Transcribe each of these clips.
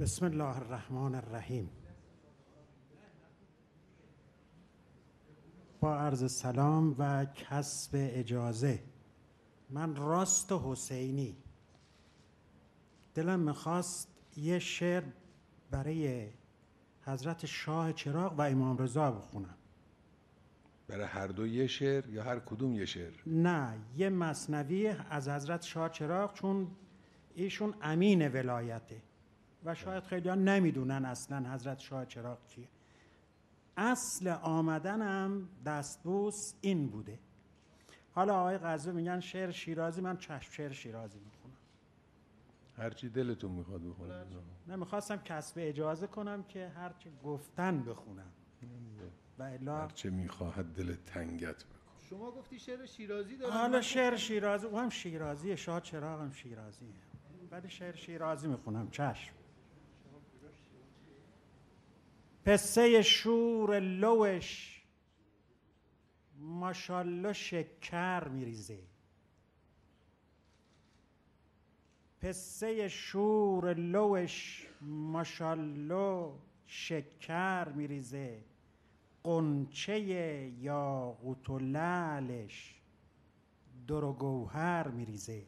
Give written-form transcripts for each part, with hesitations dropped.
بسم الله الرحمن الرحیم. با عرض سلام و کسب اجازه، من راست حسینی دلم میخواست یه شعر برای حضرت شاه چراغ و امام رضا بخونم. برای هر دو یه شعر یا هر کدوم یه شعر؟ نه، یه مثنوی از حضرت شاه چراغ، چون ایشون امین ولایته و شاید خیلی ها نمیدونن اصلا حضرت شاه چراغ کیه. اصل آمدنم دستبوس این بوده. حالا آقای قاضی میگن شعر شیرازی، من چشم شعر شیرازی میخونم. هرچی دلتون میخواد بخونید. نمیخواستم کسب اجازه کنم که هرچی گفتن بخونم و الا هرچه میخواهد دل تنگت بکن. شما گفتی شعر شیرازی دارم. حالا شعر شیرازی، او هم شیرازیه، شاه چراغ هم شیرازیه، ولی شعر شیرازی میخونم. چشم. پسه شور لوش ماشالله شکر میریزه. پسه شور لوش ماشالله شکر میریزه. قنچه یاقوت و لعلش در و گوهر میریزه.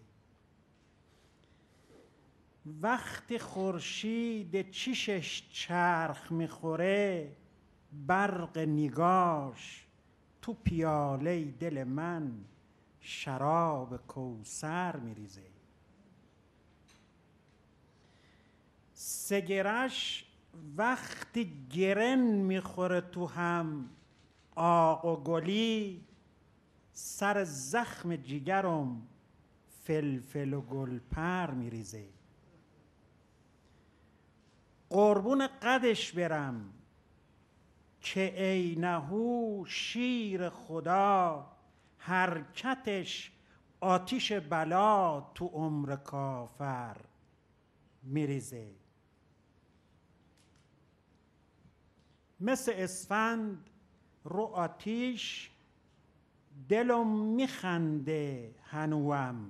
وقتی خورشید چیشش چرخ میخوره، برق نگاش تو پیاله دل من شراب کوثر میریزه. سگرش وقتی گرن میخوره تو هم آق و گلی، سر زخم جگرم فلفل و گلپر میریزه. قربون قدش برم که عینهو شیر خدا، حرکتش آتیش بلا تو عمر کافر میریزه. مثل اسفند رو آتیش دلم میخنده هنوم،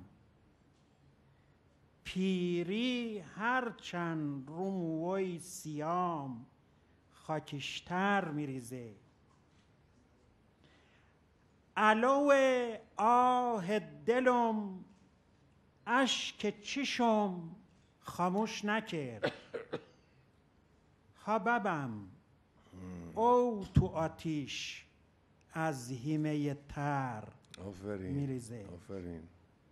پیری هرچند رو موی سیام خاکشتر میریزه. علو آه دلم اشک چشم خاموش نکرد. حببم او تو آتیش از هیمه تر میریزه. آفرین.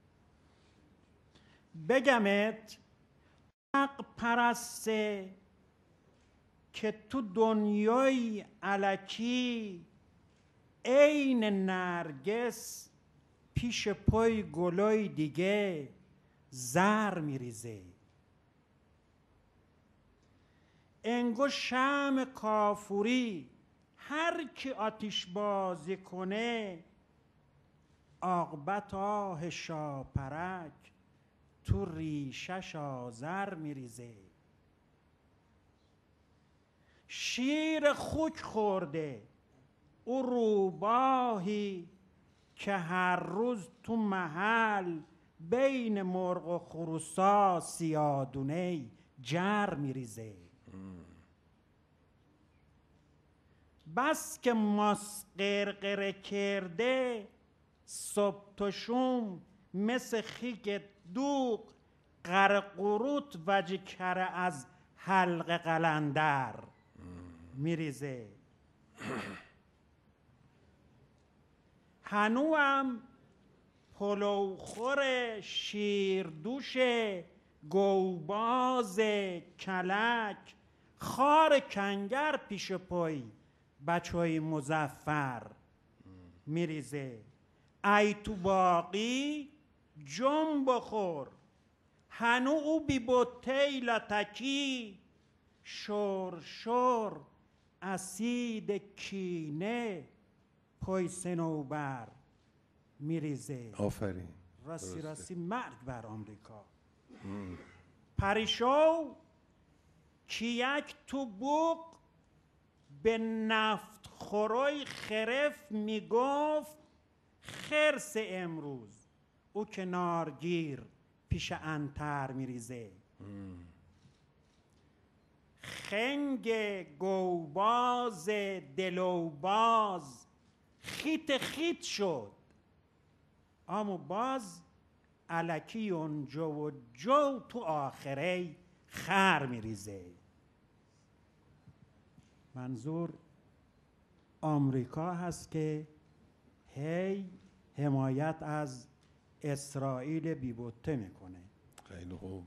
بگمت حق پرسته که تو دنیای الکی عین نرگس پیش پای گلای دیگه زر میریزه. انگو شمع کافوری هر کی آتش بازی کنه، عاقبت آه شاپرک تو ریشش آذر میریزه. شیر خوک خورده او روباهی که هر روز تو محل بین مرغ و خروسا سیادونه جر میریزه. بس که ماس قرقره کرده صبح و شوم، مثل خیک دوغ قرقروت وجه کره از حلق قلندر میریزه. هنوام پلوخور شیردوش گوباز کلک، خار کنگر پیش پای بچهای مظفر میریزه. ای تو باقی جم بخور، هنو او بی بوته لاتکی، شور شور اسید کینه پای سنوبر میریزه. آفرین. راستی راستی مرگ بر آمریکا. پریشو کیک تو بوق به نفت خوروی خرف میگفت، خرس امروز او که نارگیر پیش انتر میریزه. خنگ گوباز دلوباز خیت خیت شد، اما باز الکی اونجا و جو تو آخره خر میریزه. منظور آمریکا هست که هی حمایت از اسرائیل بی‌بته میکنه. خیلی خوب.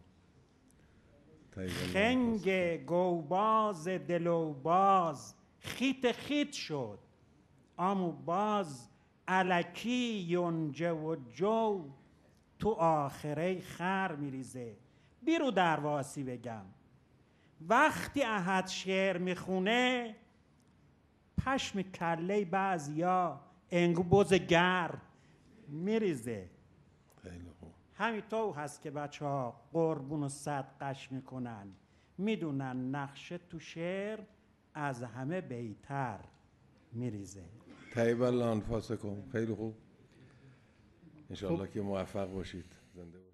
خنگ گوباز دلوباز خیت خیت شد، اما باز الکی یونجه و جو تو آخره خر میریزه. بیرو درواسی بگم، وقتی احد شعر میخونه پشم کله بعضیا انگو بز گر میریزه. خیلی خوب. همینطور هست که بچه ها قربون و صدقش میکنن، میدونن نقشه تو شعر از همه بهتر میریزه. طیب الله انفاسکم. خیلی خوب. انشالله که موفق باشید. زنده باشید.